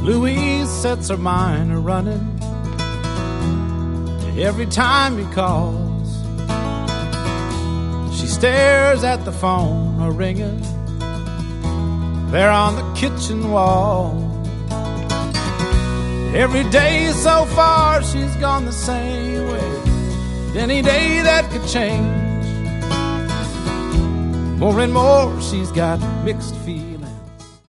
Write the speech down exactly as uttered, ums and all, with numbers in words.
Louise sets her mind a running every time he calls. She stares at the phone a ringing there on the kitchen wall. Every day so far she's gone the same way. Any day that could change. More and more she's got mixed feelings.